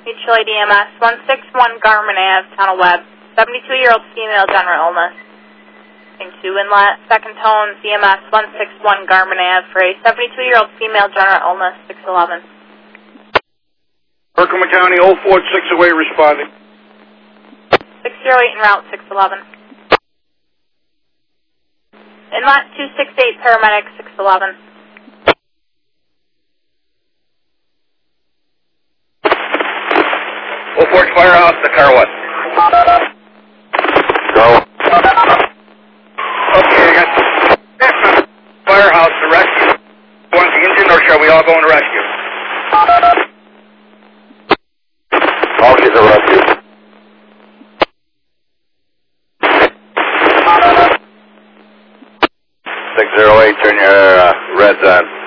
Mutual aid EMS, 161 Garmin Ave, Town of Webb. 72-year-old female, general illness. Into inlet, second tone, EMS, 161 Garmin Ave for a 72-year-old female, general illness, 611. Herkimer County, 046 away, responding. 608 en route, 611. Inlet 268, paramedic, 611. Fort Firehouse, the car what? Go. Okay, I got Firehouse to rescue. Want the engine or shall we all go into rescue? I'll get the rescue. 608, turn your reds on.